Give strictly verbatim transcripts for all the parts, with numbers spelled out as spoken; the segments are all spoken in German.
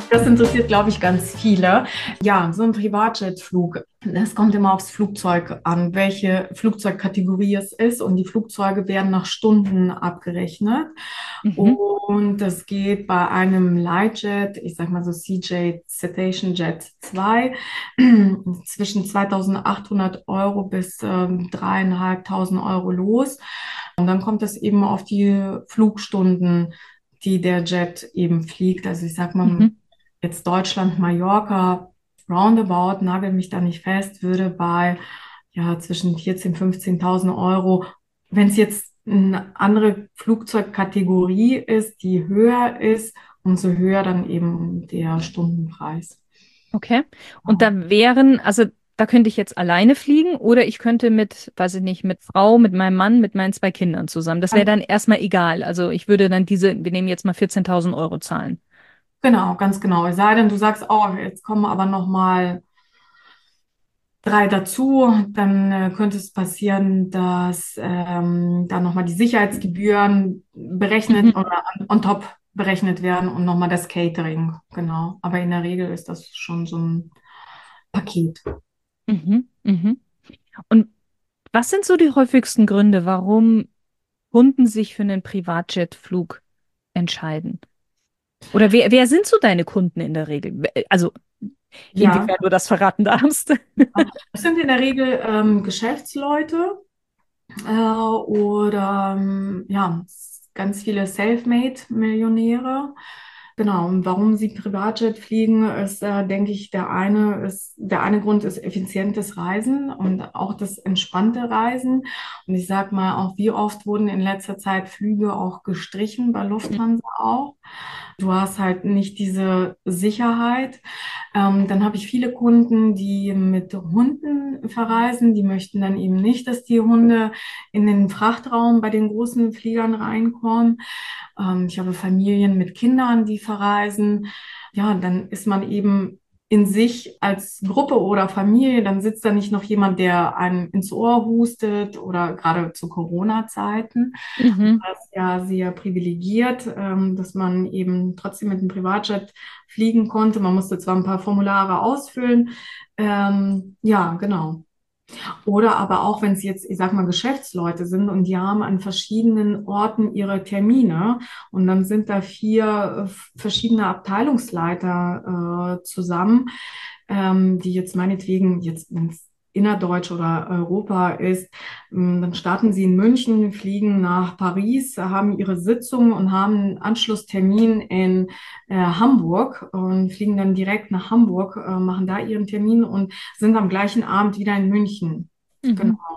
Das interessiert, glaube ich, ganz viele. Ja, so ein Privatjetflug, das kommt immer aufs Flugzeug an, welche Flugzeugkategorie es ist. Und die Flugzeuge werden nach Stunden abgerechnet. Mhm. Und das geht bei einem Lightjet, ich sag mal so C J Citation Jet zwei, zwischen zweitausendachthundert Euro bis ähm, dreieinhalbtausend Euro los. Und dann kommt es eben auf die Flugstunden, die der Jet eben fliegt. Also ich sag mal, Mhm. jetzt Deutschland, Mallorca, roundabout, nagel mich da nicht fest, würde bei ja zwischen vierzehntausend, fünfzehntausend Euro, wenn es jetzt eine andere Flugzeugkategorie ist, die höher ist, umso höher dann eben der Stundenpreis. Okay. Und da wären, also da könnte ich jetzt alleine fliegen oder ich könnte mit, weiß ich nicht, mit Frau, mit meinem Mann, mit meinen zwei Kindern zusammen. Das wäre dann erstmal egal. Also ich würde dann diese, wir nehmen jetzt mal vierzehntausend Euro zahlen. Genau, ganz genau. Es sei denn, du sagst, oh, jetzt kommen aber noch mal drei dazu, dann äh, könnte es passieren, dass ähm, dann nochmal die Sicherheitsgebühren berechnet Mhm. oder on, on top berechnet werden und nochmal das Catering. Genau. Aber in der Regel ist das schon so ein Paket. Mhm. Mhm. Und was sind so die häufigsten Gründe, warum Kunden sich für einen Privatjetflug entscheiden? Oder wer, wer sind so deine Kunden in der Regel? Also Ja, inwiefern du das verraten darfst. das sind in der Regel ähm, Geschäftsleute äh, oder ähm, ja, ganz viele Selfmade-Millionäre. Genau, und warum sie Privatjet fliegen, ist, äh, denke ich, der eine ist, der eine Grund ist effizientes Reisen und auch das entspannte Reisen. Und ich sag mal auch, wie oft wurden in letzter Zeit Flüge auch gestrichen, bei Lufthansa auch. Du hast halt nicht diese Sicherheit. Ähm, dann habe ich viele Kunden, die mit Hunden verreisen. Die möchten dann eben nicht, dass die Hunde in den Frachtraum bei den großen Fliegern reinkommen. Ähm, ich habe Familien mit Kindern, die verreisen. Ja, dann ist man eben in sich als Gruppe oder Familie, dann sitzt da nicht noch jemand, der einem ins Ohr hustet oder gerade zu Corona-Zeiten. Mhm. Das ist ja sehr privilegiert, ähm, dass man eben trotzdem mit dem Privatjet fliegen konnte. Man musste zwar ein paar Formulare ausfüllen. Ähm, ja, genau. Oder aber auch, wenn es jetzt, ich sag mal, Geschäftsleute sind und die haben an verschiedenen Orten ihre Termine und dann sind da vier äh, verschiedene Abteilungsleiter äh, zusammen, ähm, die jetzt meinetwegen, jetzt, wenn es innerdeutsch oder Europa ist, ähm, dann starten sie in München, fliegen nach Paris, haben ihre Sitzung und haben einen Anschlusstermin in äh, Hamburg und fliegen dann direkt nach Hamburg, äh, machen da ihren Termin und sind am gleichen Abend wieder in München. Genau, Mhm.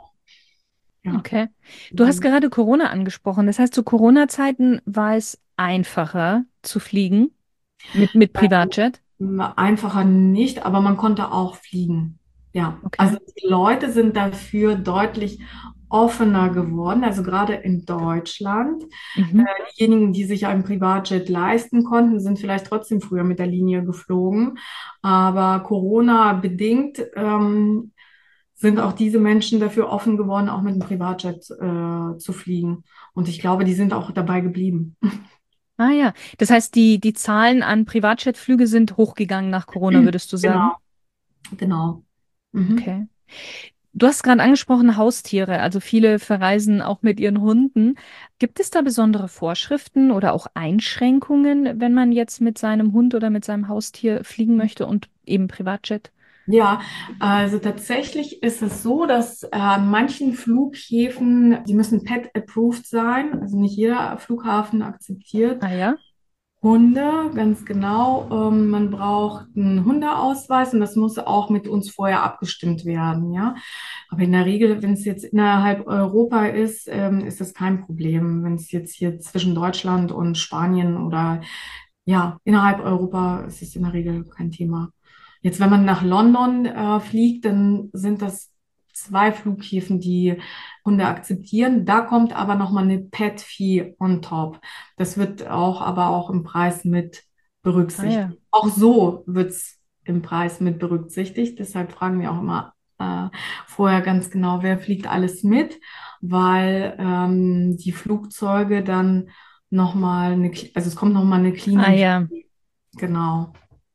ja. Okay. Du hast gerade Corona angesprochen. Das heißt, zu Corona-Zeiten war es einfacher zu fliegen mit, mit Privatjet? Einfacher nicht, aber man konnte auch fliegen. Ja, Okay. also die Leute sind dafür deutlich offener geworden, also gerade in Deutschland. Äh, Mhm. diejenigen, die sich einen Privatjet leisten konnten, sind vielleicht trotzdem früher mit der Linie geflogen. Aber Corona bedingt ähm, sind auch diese Menschen dafür offen geworden, auch mit dem Privatjet äh, zu fliegen. Und ich glaube, die sind auch dabei geblieben. Ah ja. Das heißt, die, die Zahlen an Privatjetflüge sind hochgegangen nach Corona, würdest du sagen? Genau, genau. Mhm. Okay. Du hast gerade angesprochen Haustiere, also viele verreisen auch mit ihren Hunden. Gibt es da besondere Vorschriften oder auch Einschränkungen, wenn man jetzt mit seinem Hund oder mit seinem Haustier fliegen möchte und eben Privatjet? Ja, also tatsächlich ist es so, dass äh, an manchen Flughäfen, die müssen Pet-approved sein, also nicht jeder Flughafen akzeptiert Ah ja? Hunde, ganz genau. Ähm, man braucht einen Hundeausweis und das muss auch mit uns vorher abgestimmt werden, ja. Aber in der Regel, wenn es jetzt innerhalb Europa ist, ähm, ist das kein Problem. Wenn es jetzt hier zwischen Deutschland und Spanien oder ja, innerhalb Europa ist es in der Regel kein Thema. Jetzt, wenn man nach London äh, fliegt, dann sind das zwei Flughäfen, die Hunde akzeptieren. Da kommt aber nochmal eine Pet-Fee on top. Das wird auch aber auch im Preis mit Ah ja. berücksichtigt. Auch so wird es im Preis mit berücksichtigt. Deshalb fragen wir auch immer äh, vorher ganz genau, wer fliegt alles mit, weil ähm, die Flugzeuge dann nochmal eine, also es kommt nochmal eine Ah Cleaning, ja. genau.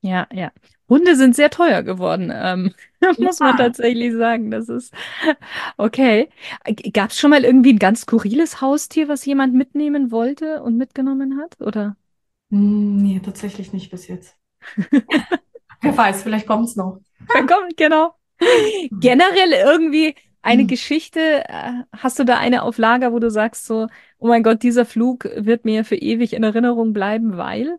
Ja, ja. Hunde sind sehr teuer geworden, ähm, muss man Ja. tatsächlich sagen. Das ist okay. Gab es schon mal irgendwie ein ganz skurriles Haustier, was jemand mitnehmen wollte und mitgenommen hat? Oder? Hm, nee, tatsächlich nicht bis jetzt. Wer weiß, vielleicht kommt es noch. Ja, komm, genau. Generell irgendwie eine Hm. Geschichte, äh, hast du da eine auf Lager, wo du sagst so, oh mein Gott, dieser Flug wird mir für ewig in Erinnerung bleiben, weil?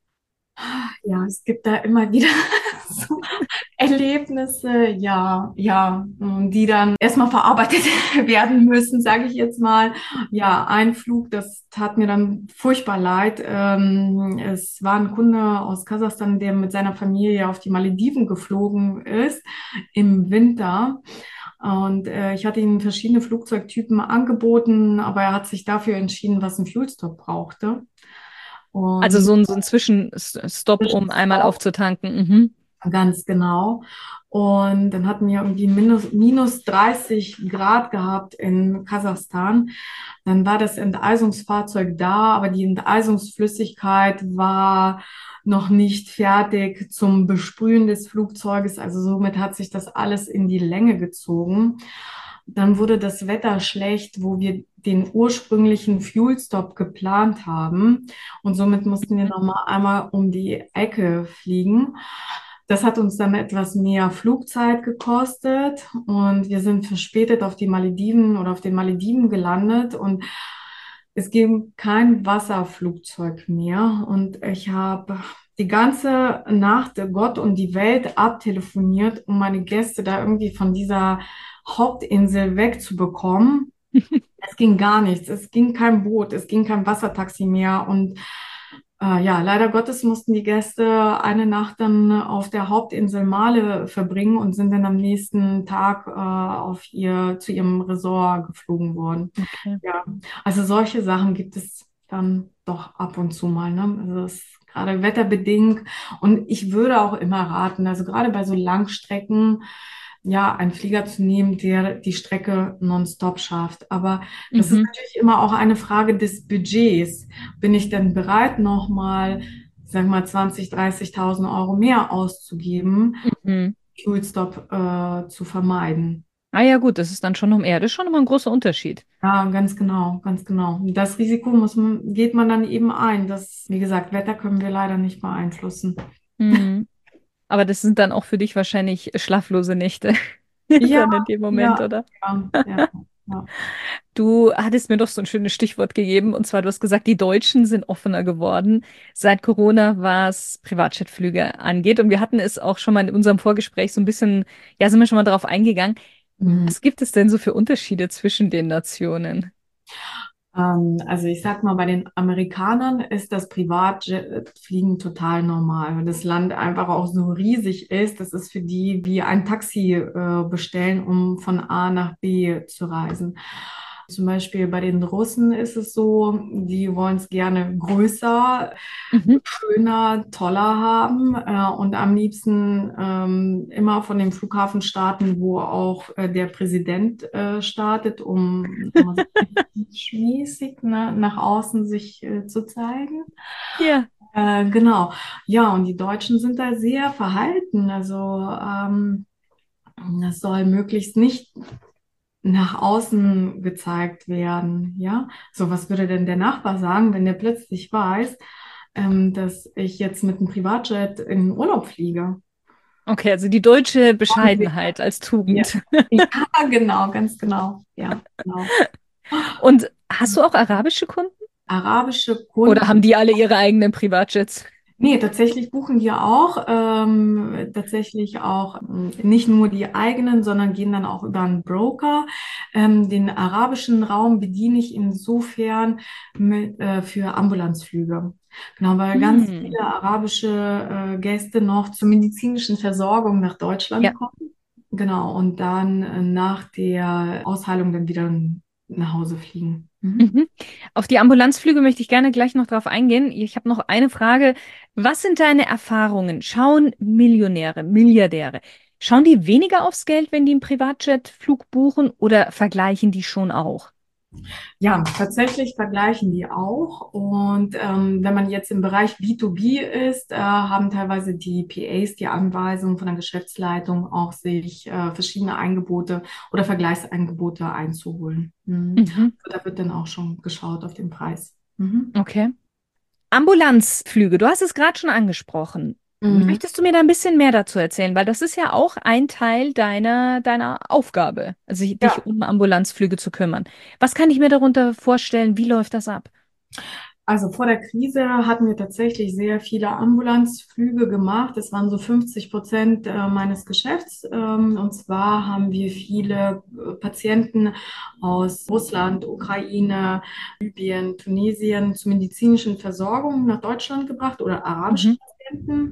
Ja, es gibt da immer wieder so Erlebnisse, ja, ja, mm, die dann erstmal verarbeitet werden müssen, sage ich jetzt mal. Ja, ein Flug, das tat mir dann furchtbar leid. Ähm, es war ein Kunde aus Kasachstan, der mit seiner Familie auf die Malediven geflogen ist im Winter. Und äh, ich hatte ihm verschiedene Flugzeugtypen angeboten, aber er hat sich dafür entschieden, was ein Fuelstop brauchte. Also Und so ein, so ein Zwischenstopp, um einmal Zwischenstopp. aufzutanken. Mhm. Ganz genau. Und dann hatten wir irgendwie minus, minus dreißig Grad gehabt in Kasachstan. Dann war das Enteisungsfahrzeug da, aber die Enteisungsflüssigkeit war noch nicht fertig zum Besprühen des Flugzeuges. Also somit hat sich das alles in die Länge gezogen. Dann wurde das Wetter schlecht, wo wir den ursprünglichen Fuelstop geplant haben. Und somit mussten wir noch mal einmal um die Ecke fliegen. Das hat uns dann etwas mehr Flugzeit gekostet und wir sind verspätet auf die Malediven oder auf den Malediven gelandet und es ging kein Wasserflugzeug mehr und ich habe die ganze Nacht Gott und die Welt abtelefoniert, um meine Gäste da irgendwie von dieser Hauptinsel wegzubekommen. Es ging gar nichts. Es ging kein Boot, es ging kein Wassertaxi mehr. Und äh, ja, leider Gottes mussten die Gäste eine Nacht dann auf der Hauptinsel Male verbringen und sind dann am nächsten Tag äh, auf ihr, zu ihrem Resort geflogen worden. Okay. Ja, also solche Sachen gibt es dann doch ab und zu mal, ne? Also es ist gerade wetterbedingt. Und ich würde auch immer raten, also gerade bei so Langstrecken, ja, einen Flieger zu nehmen, der die Strecke nonstop schafft. Aber das ist Mhm. natürlich immer auch eine Frage des Budgets. Bin ich denn bereit, nochmal, sagen wir mal, zwanzig, dreißigtausend Euro mehr auszugeben, Mhm. Schulstopp äh, zu vermeiden? Ah ja, gut, das ist dann schon um Erde. Das ist schon immer ein großer Unterschied. Ja, ganz genau, ganz genau. Das Risiko muss man, geht man dann eben ein. Das, wie gesagt, Wetter können wir leider nicht beeinflussen. Mhm. Aber das sind dann auch für dich wahrscheinlich schlaflose Nächte. Ja, Dann in dem Moment, ja, oder? ja, ja, ja. Du hattest mir doch so ein schönes Stichwort gegeben, und zwar, du hast gesagt, die Deutschen sind offener geworden seit Corona, was Privatjetflüge angeht. Und wir hatten es auch schon mal in unserem Vorgespräch so ein bisschen, ja, sind wir schon mal darauf eingegangen. Mhm. Was gibt es denn so für Unterschiede zwischen den Nationen? Ähm, also ich sag mal, bei den Amerikanern ist das Privatjetfliegen total normal, weil das Land einfach auch so riesig ist. Das ist für die wie ein Taxi äh, bestellen, um von A nach B zu reisen. Zum Beispiel bei den Russen ist es so, die wollen es gerne größer, Mhm. schöner, toller haben äh, und am liebsten ähm, immer von dem Flughafen starten, wo auch äh, der Präsident äh, startet, um sagen wir so, mäßig ne, nach außen sich äh, zu zeigen. Ja. Äh, genau. Ja, und die Deutschen sind da sehr verhalten. Also ähm, das soll möglichst nicht nach außen gezeigt werden. Ja, so was würde denn der Nachbar sagen, wenn der plötzlich weiß, ähm, dass ich jetzt mit einem Privatjet in den Urlaub fliege? Okay, also die deutsche Und Bescheidenheit als ja, Tugend. ja, genau, ganz genau. Ja, genau. Und hast du auch arabische Kunden? Arabische Oder haben Kunden. die alle ihre eigenen Privatjets? Nee, tatsächlich buchen wir auch, ähm, tatsächlich auch ähm, nicht nur die eigenen, sondern gehen dann auch über einen Broker. Ähm, den arabischen Raum bediene ich insofern mit, äh, für Ambulanzflüge. Genau, weil ganz Hm. viele arabische äh, Gäste noch zur medizinischen Versorgung nach Deutschland Ja. kommen. Genau, und dann äh, nach der Ausheilung dann wieder nach Hause fliegen. Mhm. Mhm. Auf die Ambulanzflüge möchte ich gerne gleich noch drauf eingehen. Ich habe noch eine Frage. Was sind deine Erfahrungen? Schauen Millionäre, Milliardäre, schauen die weniger aufs Geld, wenn die einen Privatjetflug buchen oder vergleichen die schon auch? Ja, tatsächlich vergleichen die auch. Und ähm, wenn man jetzt im Bereich B zwei B ist, äh, haben teilweise die P As die Anweisung von der Geschäftsleitung auch sich äh, verschiedene Angebote oder Vergleichsangebote einzuholen. Mhm. Mhm. Da wird dann auch schon geschaut auf den Preis. Mhm. Okay. Ambulanzflüge, du hast es gerade schon angesprochen. Mhm. Möchtest du mir da ein bisschen mehr dazu erzählen? Weil das ist ja auch ein Teil deiner, deiner Aufgabe, also dich Ja. um Ambulanzflüge zu kümmern. Was kann ich mir darunter vorstellen? Wie läuft das ab? Also vor der Krise hatten wir tatsächlich sehr viele Ambulanzflüge gemacht. Das waren so fünfzig Prozent äh, meines Geschäfts. Ähm, und zwar haben wir viele äh, Patienten aus Russland, Ukraine, Libyen, Tunesien zur medizinischen Versorgung nach Deutschland gebracht oder arabische Mhm. Patienten.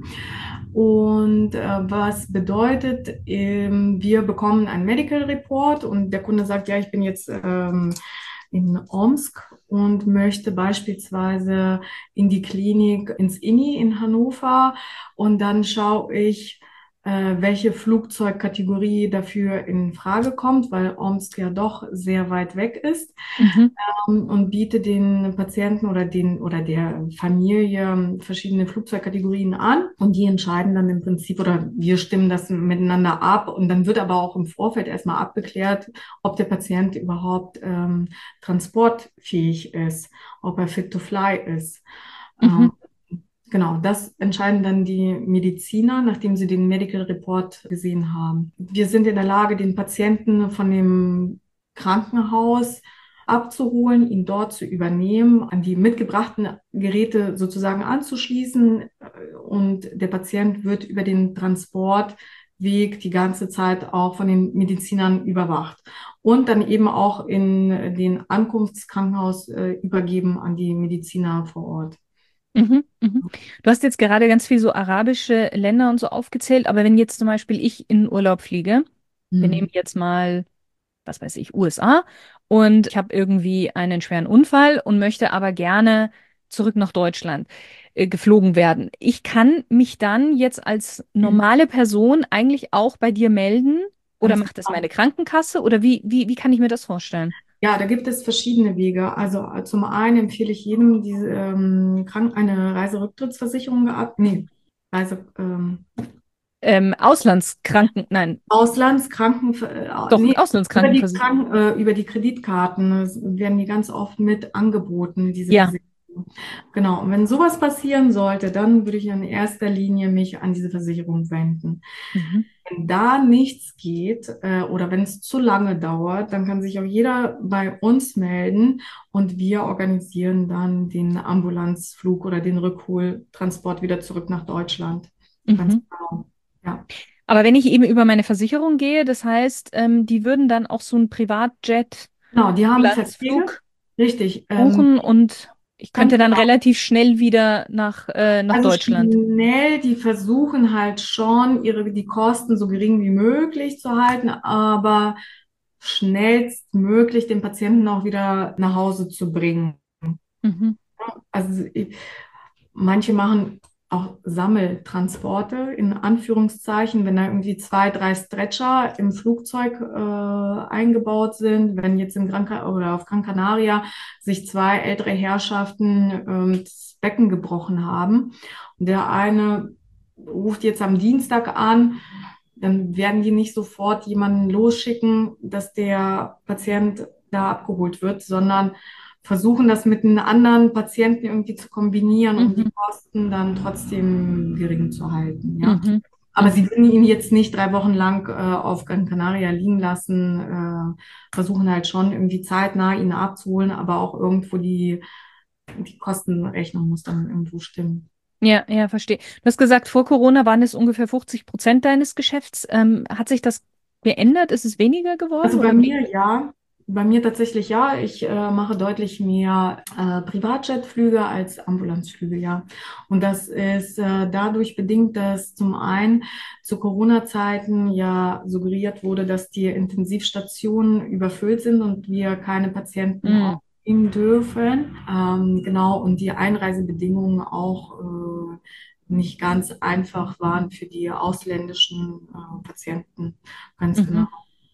Und äh, was bedeutet, ähm, wir bekommen einen Medical Report und der Kunde sagt, ja, ich bin jetzt ähm, in Omsk und möchte beispielsweise in die Klinik ins I N I in Hannover und dann schaue ich, äh, welche Flugzeugkategorie dafür in Frage kommt, weil Omsk ja doch sehr weit weg ist, Mhm. ähm, und biete den Patienten oder den oder der Familie verschiedene Flugzeugkategorien an und die entscheiden dann im Prinzip oder wir stimmen das miteinander ab und dann wird aber auch im Vorfeld erstmal abgeklärt, ob der Patient überhaupt ähm, transportfähig ist, ob er fit to fly ist. Mhm. Ähm, Genau, das entscheiden dann die Mediziner, nachdem sie den Medical Report gesehen haben. Wir sind in der Lage, den Patienten von dem Krankenhaus abzuholen, ihn dort zu übernehmen, an die mitgebrachten Geräte sozusagen anzuschließen äh, und der Patient wird über den Transportweg die ganze Zeit auch von den Medizinern überwacht und dann eben auch in den Ankunftskrankenhaus äh, übergeben an die Mediziner vor Ort. Mhm. Mhm. Du hast jetzt gerade ganz viel so arabische Länder und so aufgezählt, aber wenn jetzt zum Beispiel ich in Urlaub fliege, wir nehmen Hm. jetzt mal, was weiß ich, U S A und ich habe irgendwie einen schweren Unfall und möchte aber gerne zurück nach Deutschland äh, geflogen werden. Ich kann mich dann jetzt als normale Person eigentlich auch bei dir melden oder Ganz macht das genau. meine Krankenkasse oder wie, wie, wie kann ich mir das vorstellen? Ja, da gibt es verschiedene Wege. Also äh, zum einen empfehle ich jedem, diese ähm, Krank eine Reiserücktrittsversicherung ab, nee, Reise, ähm, Ähm, Auslandskranken, nein, Auslandskranken, äh, doch, nee, über die Auslandskrankenversicherung. Kranken, äh, über die Kreditkarten äh, werden die ganz oft mit angeboten, diese Ja. Versicherung. Genau. Und wenn sowas passieren sollte, dann würde ich in erster Linie mich an diese Versicherung wenden. Mhm. Wenn da nichts geht äh, oder wenn es zu lange dauert, dann kann sich auch jeder bei uns melden und wir organisieren dann den Ambulanzflug oder den Rückholtransport wieder zurück nach Deutschland. Ganz Mhm. genau. Ja. Aber wenn ich eben über meine Versicherung gehe, das heißt, ähm, die würden dann auch so einen Privatjet, Genau, die haben Verträge. Ambulanzflug Richtig. Ähm, buchen und ich ganz könnte dann genau. relativ schnell wieder nach, äh, nach Also Deutschland. schnell, die versuchen halt schon, ihre, die Kosten so gering wie möglich zu halten, aber schnellstmöglich den Patienten auch wieder nach Hause zu bringen. Mhm. Also ich, manche machen auch Sammeltransporte in Anführungszeichen, wenn da irgendwie zwei, drei Stretcher im Flugzeug äh, eingebaut sind, wenn jetzt in Gran Ca- oder auf Gran Canaria sich zwei ältere Herrschaften ähm, das Becken gebrochen haben und der eine ruft jetzt am Dienstag an, dann werden die nicht sofort jemanden losschicken, dass der Patient da abgeholt wird, sondern versuchen das mit einem anderen Patienten irgendwie zu kombinieren, um die Mhm. Kosten dann trotzdem gering zu halten, ja. Mhm. Aber sie Mhm. würden ihn jetzt nicht drei Wochen lang äh, auf Gran Canaria liegen lassen, äh, versuchen halt schon irgendwie zeitnah ihn abzuholen, aber auch irgendwo die, die Kostenrechnung muss dann irgendwo stimmen. Ja, ja, verstehe. Du hast gesagt, vor Corona waren es ungefähr fünfzig Prozent deines Geschäfts. Ähm, hat sich das geändert? Ist es weniger geworden Also bei oder mehr? mir ja, bei mir tatsächlich ja. Ich äh, mache deutlich mehr äh, Privatjetflüge als Ambulanzflüge, ja. Und das ist äh, dadurch bedingt, dass zum einen zu Corona-Zeiten ja suggeriert wurde, dass die Intensivstationen überfüllt sind und wir keine Patienten Mm. aufnehmen dürfen. Ähm, genau, und die Einreisebedingungen auch äh, nicht ganz einfach waren für die ausländischen äh, Patienten. Ganz genau. Mhm.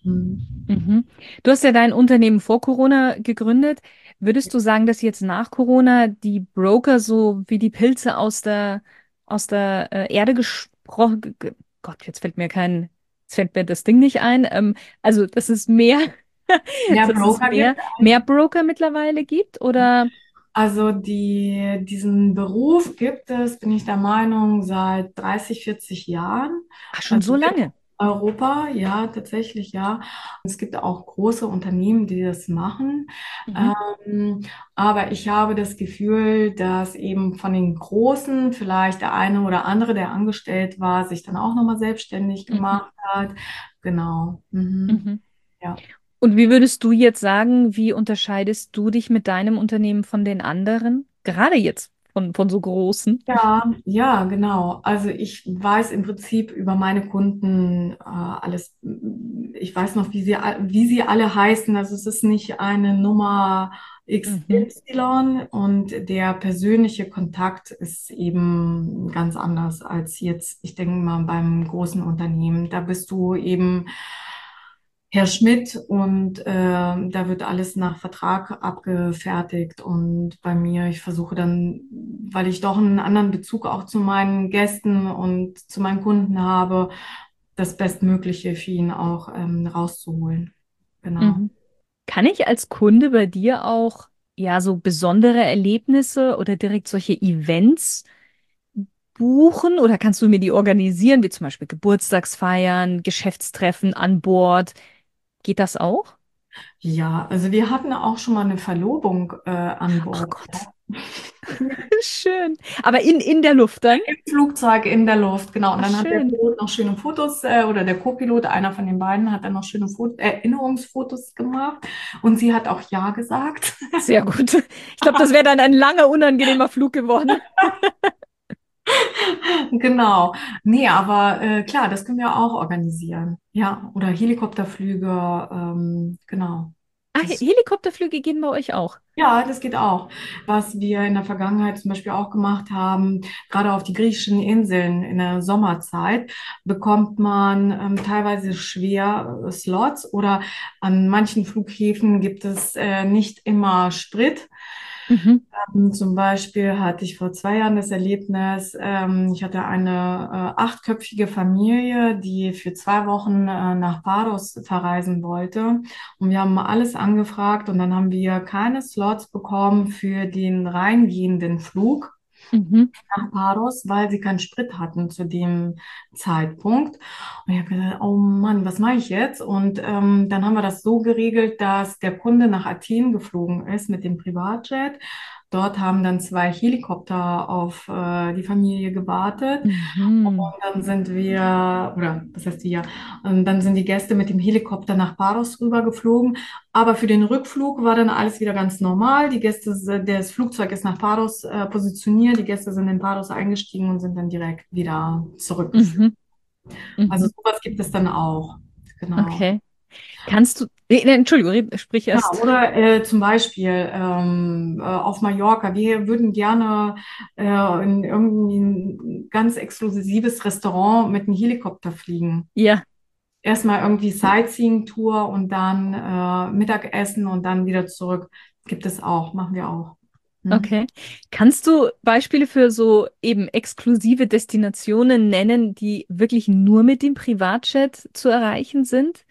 Mhm. Mhm. Du hast ja dein Unternehmen vor Corona gegründet. Würdest du sagen, dass jetzt nach Corona die Broker so wie die Pilze aus der, aus der äh, Erde gesprochen, ge ge- Gott, jetzt fällt mir kein, jetzt fällt mir das Ding nicht ein. Ähm, also, dass es mehr, Mehr dass es Broker gibt. mehr, mehr Broker mittlerweile gibt oder Also die, diesen Beruf gibt es, bin ich der Meinung, seit dreißig, vierzig Jahren. ach, schon Also so in lange? Europa, ja, tatsächlich, ja. Es gibt auch große Unternehmen, die das machen. Mhm. Ähm, aber ich habe das Gefühl, dass eben von den Großen vielleicht der eine oder andere, der angestellt war, sich dann auch nochmal selbstständig Mhm. gemacht hat. Genau. Mhm. Mhm. Ja. Und wie würdest du jetzt sagen, wie unterscheidest du dich mit deinem Unternehmen von den anderen? Gerade jetzt von, von so großen. Ja, ja, genau. Also ich weiß im Prinzip über meine Kunden äh, alles. Ich weiß noch, wie sie, a- wie sie alle heißen. Also es ist nicht eine Nummer Mhm. X Y und der persönliche Kontakt ist eben ganz anders als jetzt, ich denke mal, beim großen Unternehmen. Da bist du eben Herr Schmidt und ähm, da wird alles nach Vertrag abgefertigt und bei mir, ich versuche dann, weil ich doch einen anderen Bezug auch zu meinen Gästen und zu meinen Kunden habe, das Bestmögliche für ihn auch ähm, rauszuholen. Genau. Mhm. Kann ich als Kunde bei dir auch ja so besondere Erlebnisse oder direkt solche Events buchen oder kannst du mir die organisieren, wie zum Beispiel Geburtstagsfeiern, Geschäftstreffen an Bord? Geht das auch? Ja, also wir hatten auch schon mal eine Verlobung äh, an Ach Bord. Gott, schön. Aber in, in der Luft dann? Im Flugzeug in der Luft, genau. Und Ach, dann hat der schön. Pilot noch schöne Fotos, äh, oder der Co-Pilot, einer von den beiden, hat dann noch schöne Fot Erinnerungsfotos gemacht. Und sie hat auch Ja gesagt. Sehr gut. Ich glaube, das wäre dann ein langer, unangenehmer Flug geworden. Genau. Nee, aber äh, klar, das können wir auch organisieren. Ja, oder Helikopterflüge, ähm, genau. Ah, He- Das, Helikopterflüge gehen bei euch auch. ja, das geht auch. Was wir in der Vergangenheit zum Beispiel auch gemacht haben, gerade auf die griechischen Inseln in der Sommerzeit, bekommt man ähm, teilweise schwer äh, Slots oder an manchen Flughäfen gibt es äh, nicht immer Sprit. Mhm. Zum Beispiel hatte ich vor zwei Jahren das Erlebnis, ähm, ich hatte eine äh, achtköpfige Familie, die für zwei Wochen äh, nach Paros verreisen wollte. Und wir haben alles angefragt und dann haben wir keine Slots bekommen für den reingehenden Flug Mhm. nach Paros, weil sie keinen Sprit hatten zu dem Zeitpunkt. Und ich habe gedacht, oh Mann, was mache ich jetzt? Und ähm, dann haben wir das so geregelt, dass der Kunde nach Athen geflogen ist mit dem Privatjet. Dort haben dann zwei Helikopter auf äh, die Familie gewartet. Mhm. Und dann sind wir, oder was heißt wir, und dann sind die Gäste mit dem Helikopter nach Paros rüber geflogen. Aber für den Rückflug war dann alles wieder ganz normal. Die Gäste, das Flugzeug ist nach Paros äh, positioniert. Die Gäste sind in Paros eingestiegen und sind dann direkt wieder zurückgeflogen. Mhm. Also Mhm. sowas gibt es dann auch. Genau. Okay. Kannst du, nee, nee, Entschuldigung, red- sprich Ja, erst. oder äh, zum Beispiel ähm, äh, auf Mallorca. Wir würden gerne äh, in irgendwie ein ganz exklusives Restaurant mit einem Helikopter fliegen. Ja, Erstmal irgendwie Sightseeing-Tour und dann äh, Mittagessen und dann wieder zurück. Gibt es auch, machen wir auch. Mhm. okay. Kannst du Beispiele für so eben exklusive Destinationen nennen, die wirklich nur mit dem Privatjet zu erreichen sind?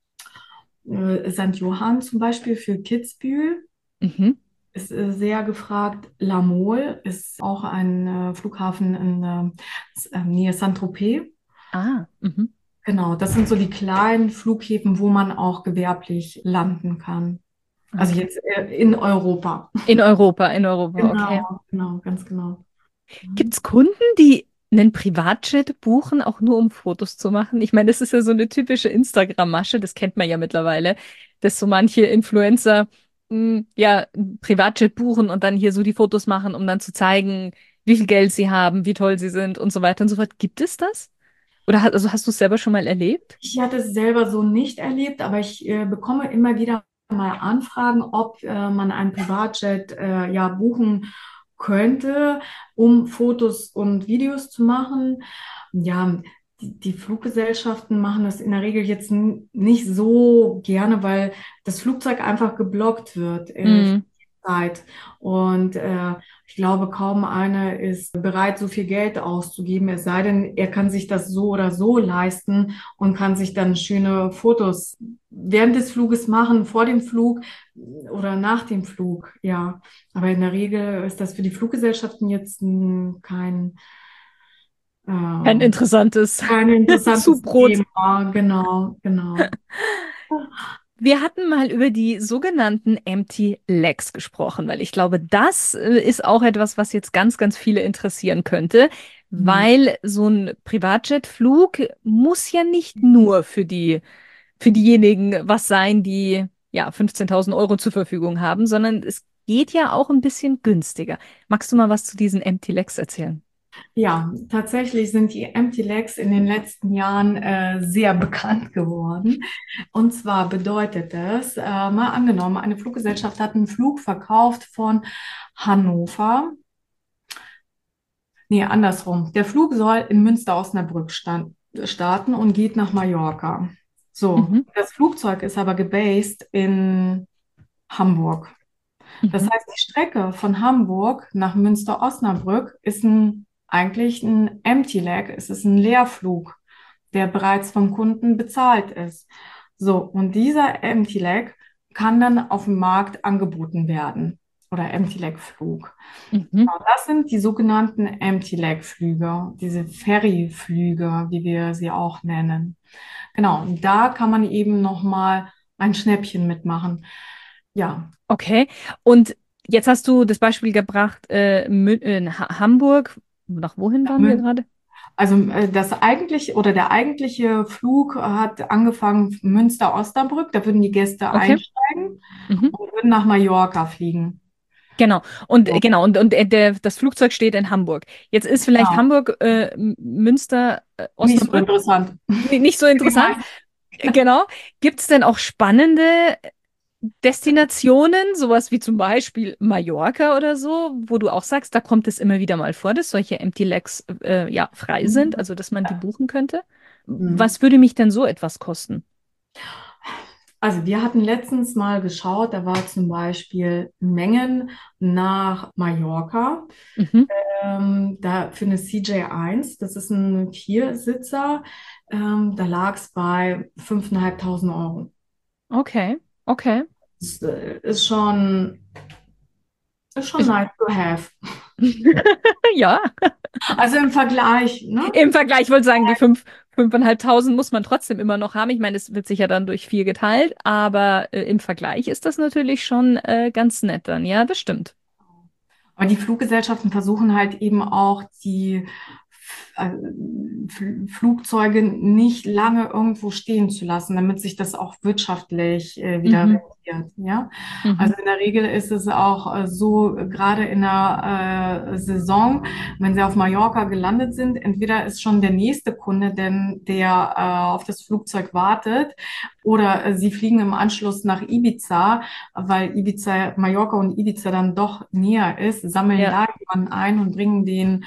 Äh, Sankt Johann zum Beispiel für Kitzbühel Mhm. ist äh, sehr gefragt. La Mole ist auch ein äh, Flughafen in äh, S- äh, Nähe Saint-Tropez. Ah, mhm. Genau, das sind so die kleinen Flughäfen, wo man auch gewerblich landen kann. Also Okay. jetzt äh, in Europa. In Europa, in Europa, okay. Genau, genau, ganz genau. Gibt Mhm. es Kunden, die einen Privatjet buchen, auch nur um Fotos zu machen? Ich meine, das ist ja so eine typische Instagram-Masche, das kennt man ja mittlerweile, dass so manche Influencer mh, ja ein Privatjet buchen und dann hier so die Fotos machen, um dann zu zeigen, wie viel Geld sie haben, wie toll sie sind und so weiter und so fort. Gibt es das? Oder hast, also hast du es selber schon mal erlebt? Ich hatte es selber so nicht erlebt, aber ich äh, bekomme immer wieder mal Anfragen, ob äh, man einen Privatjet äh, ja buchen könnte, um Fotos und Videos zu machen. Ja, die, die Fluggesellschaften machen das in der Regel jetzt n- nicht so gerne, weil das Flugzeug einfach geblockt wird äh, für Mhm. die Zeit. Und äh, ich glaube, kaum einer ist bereit, so viel Geld auszugeben, es sei denn, er kann sich das so oder so leisten und kann sich dann schöne Fotos während des Fluges machen, vor dem Flug oder nach dem Flug. Ja, aber in der Regel ist das für die Fluggesellschaften jetzt mm, kein Ein ähm, interessantes ein interessantes Zubrot. Thema, genau, genau. Wir hatten mal über die sogenannten Empty Legs gesprochen, weil ich glaube, das äh, ist auch etwas, was jetzt ganz, ganz viele interessieren könnte, Mhm. weil so ein Privatjetflug muss ja nicht nur für die, für diejenigen was sein, die ja fünfzehntausend Euro zur Verfügung haben, sondern es geht ja auch ein bisschen günstiger. Magst du mal was zu diesen Empty Legs erzählen? Ja, tatsächlich sind die Empty Legs in den letzten Jahren äh, sehr bekannt geworden. Und zwar bedeutet es, äh, mal angenommen, eine Fluggesellschaft hat einen Flug verkauft von Hannover. Nee, andersrum. Der Flug soll in Münster-Osnabrück stand- starten und geht nach Mallorca. So, Mhm, das Flugzeug ist aber gebased in Hamburg. Das mhm, heißt, die Strecke von Hamburg nach Münster-Osnabrück ist ein, eigentlich ein Empty Leg, es ist ein Leerflug, der bereits vom Kunden bezahlt ist. So, und dieser Empty Leg kann dann auf dem Markt angeboten werden oder Empty Leg Flug. mhm. Genau, das sind die sogenannten Empty Leg Flüge, diese Ferryflüge, wie wir sie auch nennen. Genau, und da kann man eben nochmal ein Schnäppchen mitmachen. Ja. Okay. Und jetzt hast du das Beispiel gebracht, äh, Mü- in ha Hamburg. Nach wohin waren wir gerade? Also äh, das eigentlich oder der eigentliche Flug hat angefangen Münster-Osnabrück. Da würden die Gäste Okay. einsteigen Mhm. und würden nach Mallorca fliegen. Genau. Und äh, So, genau, und, und äh, der, das Flugzeug steht in Hamburg. Jetzt ist vielleicht genau. Hamburg, äh, M- Münster, äh, Nicht so Osnabrück interessant. ni- nicht so Für die interessant. meisten. Äh, Genau. Gibt es denn auch spannende Destinationen, sowas wie zum Beispiel Mallorca oder so, wo du auch sagst, da kommt es immer wieder mal vor, dass solche Empty Legs äh, ja frei sind, also dass man die buchen könnte? Mhm. Was würde mich denn so etwas kosten? Also wir hatten letztens mal geschaut, da war zum Beispiel Mengen nach Mallorca. Mhm. Ähm, da für eine C J eins, das ist ein Viersitzer, ähm, da lag es bei fünftausendfünfhundert Euro. Okay, okay. Das äh, ist schon Ist schon Ist- nice to have. Ja, Also im Vergleich, ne? im Vergleich, ich wollte sagen, die fünf, fünfeinhalbtausend muss man trotzdem immer noch haben. Ich meine, es wird sich ja dann durch vier geteilt, aber äh, im Vergleich ist das natürlich schon äh, ganz nett dann. Ja, das stimmt. Aber die Fluggesellschaften versuchen halt eben auch die äh, Fl- Flugzeuge nicht lange irgendwo stehen zu lassen, damit sich das auch wirtschaftlich äh, wieder Mhm, rentiert. Ja, mhm. also in der Regel ist es auch äh, so, äh, gerade in der äh, Saison, wenn sie auf Mallorca gelandet sind, entweder ist schon der nächste Kunde, denn der äh, auf das Flugzeug wartet, oder äh, sie fliegen im Anschluss nach Ibiza, weil Ibiza, Mallorca und Ibiza dann doch näher ist, sammeln Ja. da jemanden ein und bringen den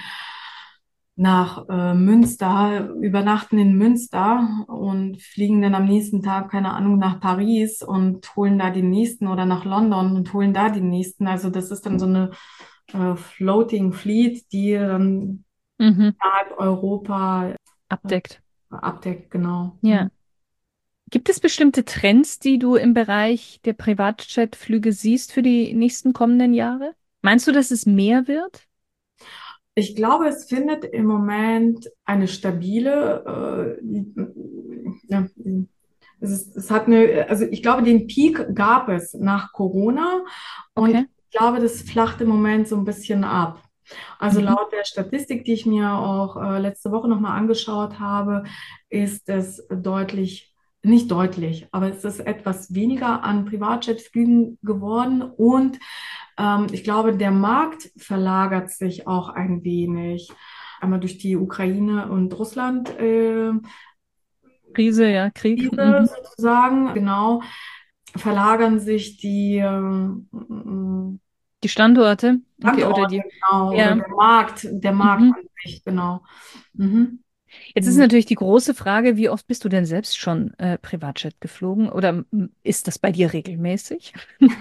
nach äh, Münster, übernachten in Münster und fliegen dann am nächsten Tag, keine Ahnung, nach Paris und holen da den nächsten oder nach London und holen da den nächsten. Also das ist dann so eine äh, Floating Fleet, die dann Mhm. innerhalb Europa äh, Abdeckt. abdeckt, genau. Ja. Hm. Gibt es bestimmte Trends, die du im Bereich der Privatjetflüge siehst für die nächsten kommenden Jahre? Meinst du, dass es mehr wird? Ich glaube, es findet im Moment eine stabile, äh, ja, es ist, es hat eine, also ich glaube, den Peak gab es nach Corona und Okay. ich glaube, das flacht im Moment so ein bisschen ab. Also Mhm. laut der Statistik, die ich mir auch äh, letzte Woche nochmal angeschaut habe, ist es deutlich, nicht deutlich, aber es ist etwas weniger an Privatjetflügen geworden und ähm, ich glaube, der Markt verlagert sich auch ein wenig. Einmal durch die Ukraine und Russland äh, Krise, ja, Krieg. Krise Mhm. sozusagen, genau, verlagern sich die ähm, Die Standorte, okay, oder Standorte, die, genau, oder ja. der Markt, der Markt Mhm. an sich, genau. Mhm. Jetzt ist natürlich die große Frage, wie oft bist du denn selbst schon äh, Privatjet geflogen oder m, ist das bei dir regelmäßig?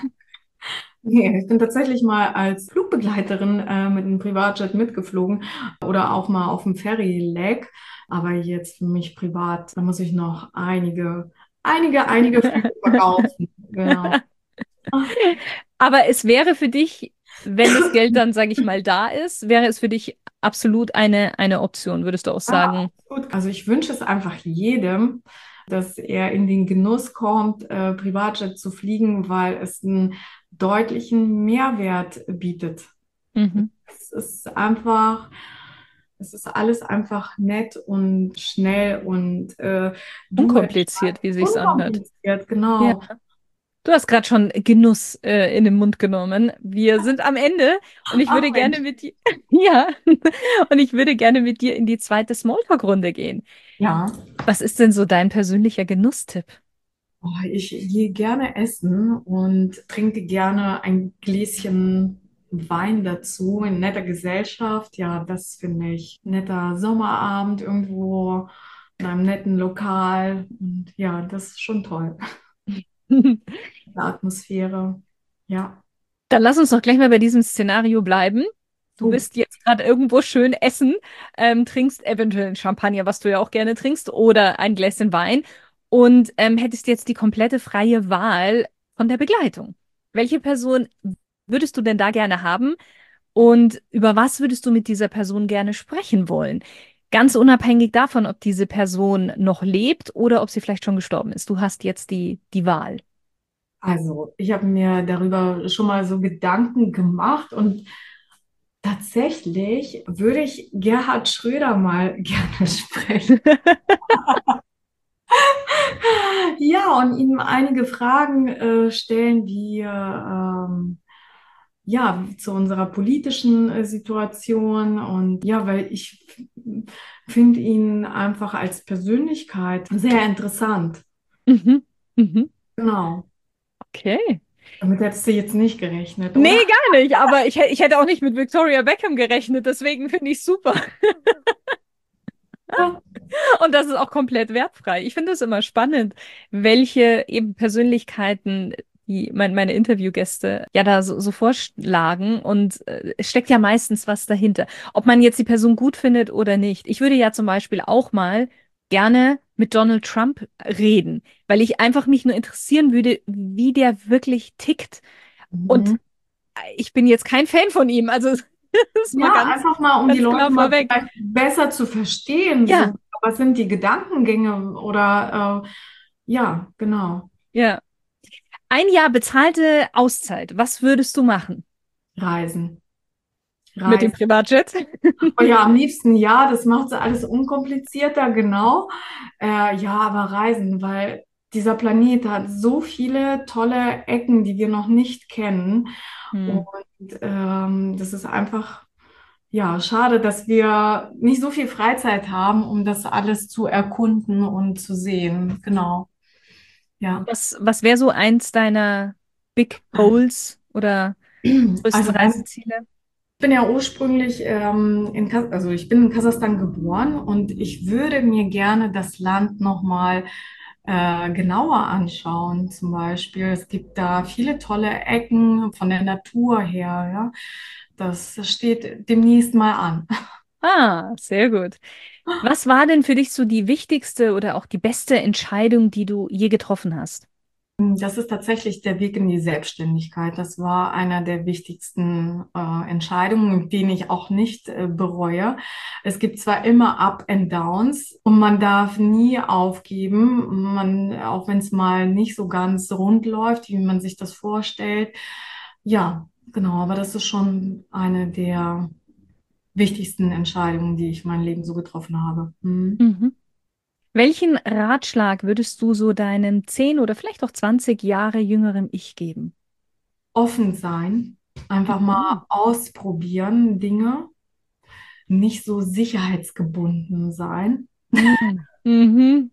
Nee, ich bin tatsächlich mal als Flugbegleiterin äh, mit einem Privatjet mitgeflogen oder auch mal auf dem Ferry-Leg. Aber jetzt für mich privat, da muss ich noch einige, einige, einige Flüge verkaufen. Genau. Aber es wäre für dich, wenn das Geld dann, sage ich mal, da ist, wäre es für dich absolut eine, eine Option, würdest du auch Ja, sagen. absolut. Also ich wünsche es einfach jedem, dass er in den Genuss kommt, äh, Privatjet zu fliegen, weil es einen deutlichen Mehrwert bietet. Mhm. Es ist einfach, es ist alles einfach nett und schnell und äh, du entscheidest Unkompliziert, wie sich's anhört. unkompliziert, Ja. genau. Du hast gerade schon Genuss äh, in den Mund genommen. Wir sind am Ende und ich Ach würde gerne Mensch. mit dir, ja, und ich würde gerne mit dir in die zweite Smalltalk-Runde gehen. Ja, Was ist denn so dein persönlicher Genusstipp? oh, ich gehe gerne essen und trinke gerne ein Gläschen Wein dazu in netter Gesellschaft. Ja, das finde ich. Netter Sommerabend irgendwo in einem netten Lokal. Und ja, das ist schon toll. Die Atmosphäre. Ja, Dann lass uns doch gleich mal bei diesem Szenario bleiben. Du gut. bist jetzt gerade irgendwo schön essen, ähm, trinkst eventuell ein Champagner, was du ja auch gerne trinkst, oder ein Gläschen Wein und ähm, hättest jetzt die komplette freie Wahl von der Begleitung. Welche Person würdest du denn da gerne haben und über was würdest du mit dieser Person gerne sprechen wollen? Ganz unabhängig davon, ob diese Person noch lebt oder ob sie vielleicht schon gestorben ist. Du hast jetzt die, die Wahl. Also, ich habe mir darüber schon mal so Gedanken gemacht und tatsächlich würde ich Gerhard Schröder mal gerne sprechen. Ja, und ihm einige Fragen äh, stellen, wie ähm, ja, zu unserer politischen äh, Situation. Und ja, weil ich finde ihn einfach als Persönlichkeit sehr interessant. Mhm. Mhm. Genau. Okay. Damit hättest du jetzt nicht gerechnet, Nee, oder? gar nicht. Aber ich, hä- ich hätte auch nicht mit Victoria Beckham gerechnet. Deswegen finde ich es super. Und das ist auch komplett wertfrei. Ich finde es immer spannend, welche eben Persönlichkeiten die mein, meine Interviewgäste ja da so, so vorschlagen. Und äh, es steckt ja meistens was dahinter. Ob man jetzt die Person gut findet oder nicht. Ich würde ja zum Beispiel auch mal gerne mit Donald Trump reden, weil ich einfach mich nur interessieren würde, wie der wirklich tickt. Und Mhm. ich bin jetzt kein Fan von ihm. Also das ist mal Ja, ganz, einfach mal, um die ganz Leute klar mal vorweg. vielleicht besser zu verstehen. Ja, So, was sind die Gedankengänge oder äh, ja, genau. ja. Ein Jahr bezahlte Auszeit. Was würdest du machen Reisen. mit dem Reisen. Privatjet? Oh ja, am liebsten ja, das macht es alles unkomplizierter, genau. Äh, ja, aber Reisen, weil dieser Planet hat so viele tolle Ecken, die wir noch nicht kennen. Hm. Und ähm, das ist einfach, ja, schade, dass wir nicht so viel Freizeit haben, um das alles zu erkunden und zu sehen. Genau, ja. Was, was wäre so eins deiner Big Goals oder größten Also ganz Reiseziele? Ich bin ja ursprünglich ähm, in, Kas also ich bin in Kasachstan geboren und ich würde mir gerne das Land nochmal äh, genauer anschauen. Zum Beispiel, es gibt da viele tolle Ecken von der Natur her, ja. Das steht demnächst mal an. Ah, sehr gut. Was war denn für dich so die wichtigste oder auch die beste Entscheidung, die du je getroffen hast? Das ist tatsächlich der Weg in die Selbstständigkeit. Das war einer der wichtigsten äh, Entscheidungen, den ich auch nicht äh, bereue. Es gibt zwar immer Up and Downs und man darf nie aufgeben, man, auch wenn es mal nicht so ganz rund läuft, wie man sich das vorstellt. Ja, genau, aber das ist schon eine der wichtigsten Entscheidungen, die ich mein Leben so getroffen habe. Hm. Mhm. Welchen Ratschlag würdest du so deinem zehn oder vielleicht auch zwanzig Jahre jüngeren Ich geben? Offen sein, einfach Mhm. mal ausprobieren Dinge, nicht so sicherheitsgebunden sein. Mhm. Mhm.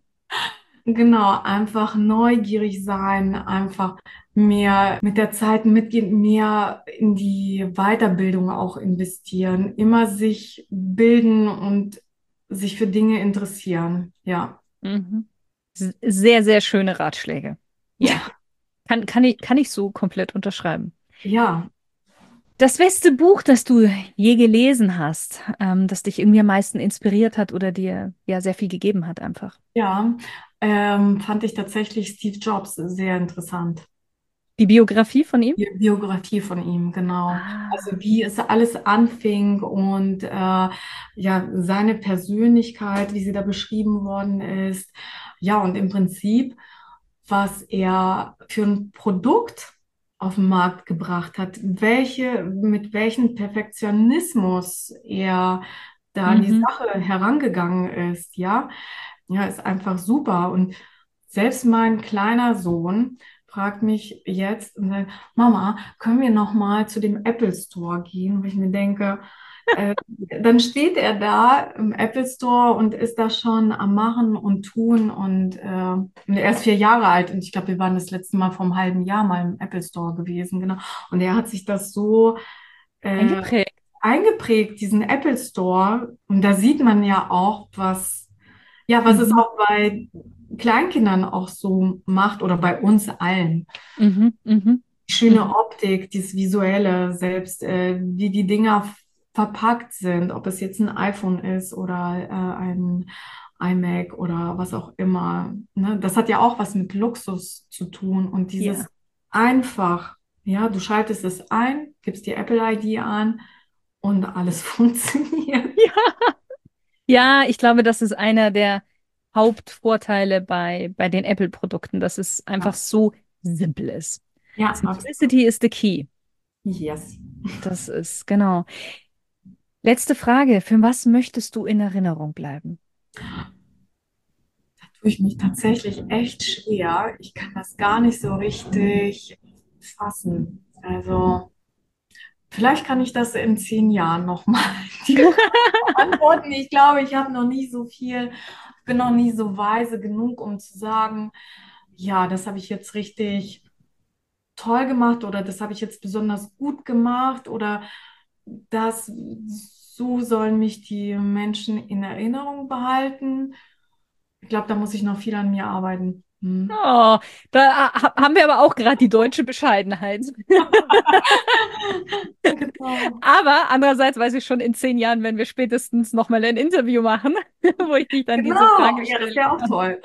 Genau, einfach neugierig sein, einfach mehr mit der Zeit mitgehen, mehr in die Weiterbildung auch investieren, immer sich bilden und sich für Dinge interessieren. Ja. Mhm. S- Sehr, sehr schöne Ratschläge. Ja, kann, kann ich, kann ich so komplett unterschreiben. Ja, Das beste Buch, das du je gelesen hast, ähm, das dich irgendwie am meisten inspiriert hat oder dir ja sehr viel gegeben hat, einfach. ja, ähm, fand ich tatsächlich Steve Jobs sehr interessant. Die Biografie von ihm? Die Biografie von ihm, genau. Ah. Also wie es alles anfing und äh, ja, seine Persönlichkeit, wie sie da beschrieben worden ist. Ja, und im Prinzip, was er für ein Produkt auf den Markt gebracht hat, welche, mit welchem Perfektionismus er da an die Mhm. Sache herangegangen ist, ja. Ja, ist einfach super. Und selbst mein kleiner Sohn fragt mich jetzt und sagt, Mama, können wir noch mal zu dem Apple Store gehen? Wo ich mir denke, äh, dann steht er da im Apple Store und ist da schon am Machen und Tun und, äh, und er ist vier Jahre alt und ich glaube, wir waren das letzte Mal vor einem halben Jahr mal im Apple Store gewesen, genau. Und er hat sich das so äh, Eingeprägt. eingeprägt, diesen Apple Store. Und da sieht man ja auch, was, ja, was es Mhm. auch bei Kleinkindern auch so macht oder bei uns allen. Mhm. Mhm. Die schöne Mhm. Optik, dieses Visuelle, selbst äh, wie die Dinger f- verpackt sind, ob es jetzt ein iPhone ist oder äh, ein iMac oder was auch immer. Ne? Das hat ja auch was mit Luxus zu tun und dieses Ja. einfach, ja, du schaltest es ein, gibst die Apple I D an und alles funktioniert. Ja, ich glaube, das ist einer der Hauptvorteile bei, bei den Apple-Produkten, dass es einfach Ja, so simpel ist. ja, absolut. Simplicity is the key. Yes. Das ist, genau. Letzte Frage. Für was möchtest du in Erinnerung bleiben? Tue ich mich tatsächlich echt schwer. Ich kann das gar nicht so richtig fassen. Also, vielleicht kann ich das in zehn Jahren nochmal dir beantworten. Ich glaube, ich habe noch nie so viel, bin noch nie so weise genug, um zu sagen, ja, das habe ich jetzt richtig toll gemacht oder das habe ich jetzt besonders gut gemacht oder das, so sollen mich die Menschen in Erinnerung behalten. Ich glaube, da muss ich noch viel an mir arbeiten. Hm. Oh, da ha- haben wir aber auch gerade die deutsche Bescheidenheit. Genau. Aber andererseits weiß ich schon, in zehn Jahren werden wir spätestens nochmal ein Interview machen, wo ich dich dann diese Genau, Frage ja, das stelle. wäre auch toll.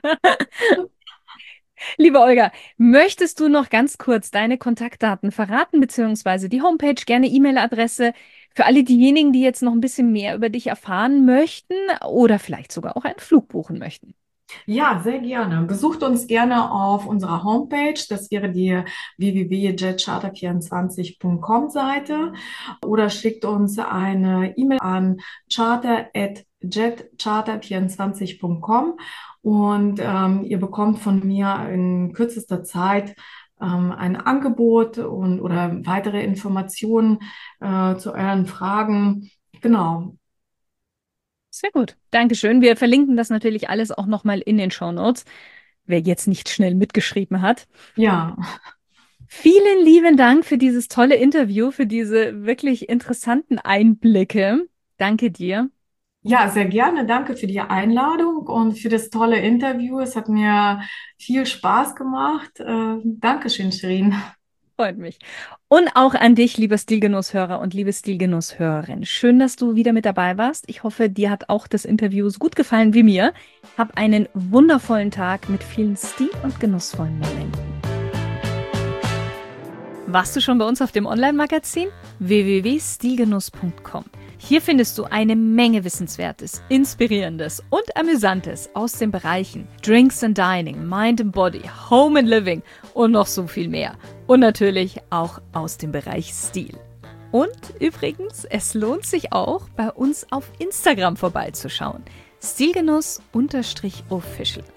Liebe Olga, möchtest du noch ganz kurz deine Kontaktdaten verraten, beziehungsweise die Homepage, gerne E-Mail-Adresse für alle diejenigen, die jetzt noch ein bisschen mehr über dich erfahren möchten oder vielleicht sogar auch einen Flug buchen möchten? Ja, sehr gerne. Besucht uns gerne auf unserer Homepage. Das wäre die w w w punkt jet charter vierundzwanzig punkt com Seite oder schickt uns eine E-Mail an charter at jet charter vierundzwanzig punkt com und ähm, ihr bekommt von mir in kürzester Zeit ähm, ein Angebot und oder weitere Informationen äh, zu euren Fragen. Genau. Sehr gut. Dankeschön. Wir verlinken das natürlich alles auch nochmal in den Shownotes, wer jetzt nicht schnell mitgeschrieben hat. Ja. Vielen lieben Dank für dieses tolle Interview, für diese wirklich interessanten Einblicke. Danke dir. Ja, sehr gerne. Danke für die Einladung und für das tolle Interview. Es hat mir viel Spaß gemacht. Äh, Dankeschön, Shirin. Freut mich. Und auch an dich, lieber Stilgenusshörer und liebe Stilgenusshörerin. Schön, dass du wieder mit dabei warst. Ich hoffe, dir hat auch das Interview so gut gefallen wie mir. Hab einen wundervollen Tag mit vielen stil- und genussvollen Momenten. Warst du schon bei uns auf dem Online-Magazin? w w w punkt stilgenuss punkt com. Hier findest du eine Menge Wissenswertes, Inspirierendes und Amüsantes aus den Bereichen Drinks and Dining, Mind and Body, Home and Living und noch so viel mehr. Und natürlich auch aus dem Bereich Stil. Und übrigens, es lohnt sich auch, bei uns auf Instagram vorbeizuschauen. Stilgenuss-official.